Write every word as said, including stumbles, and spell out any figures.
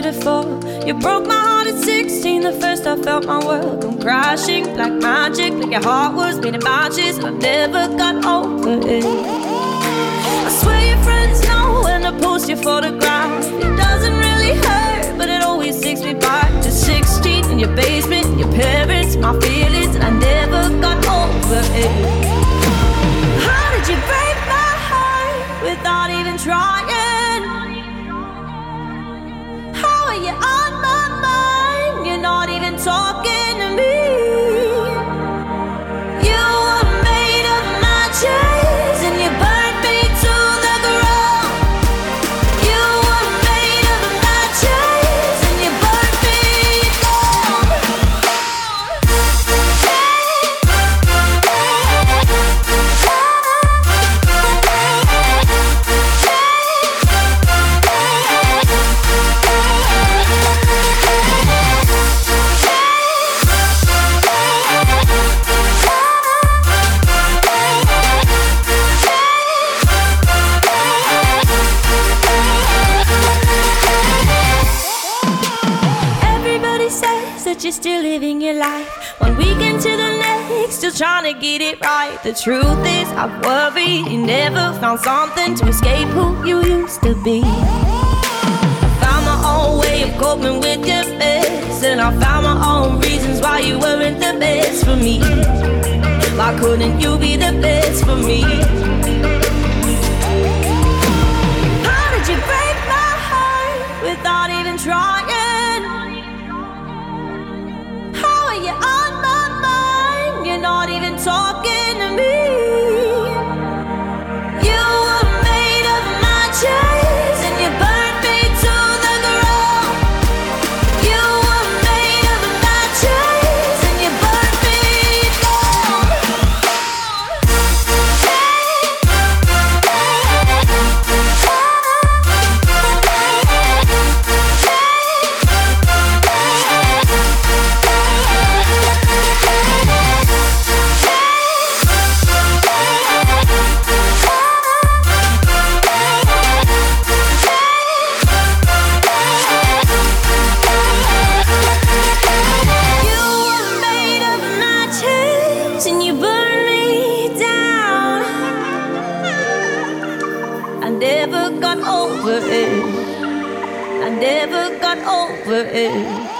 before. You broke my heart at sixteen, the first I felt my world come crashing. Like magic, like your heart was made of matches, and I never got over it. I swear your friends know when I post your photograph. It doesn't really hurt, but it always takes me back to sixteen. In your basement, your parents, my feelings, and I never got over it. How did you break my heart without even trying? How are you on my mind? You're not even talking to me. You were made of matches and you burned me to the ground. You were made of matches and you burned me down. Everybody says that you're still living your life, one weekend to the next, still trying to get it right. The truth is, I worry you never found something to escape who you used to be. I found my own way of coping with your mess, and I found my own reasons why you weren't the best for me. Why couldn't you be the best for me? How did you break my heart without even trying? How are you on my mind? You're not even talking to me. You were made of matches and you burned me to the ground. You were made of matches and you burned me down. You were made of matches and you burned me down. I never got over it. I never got over it.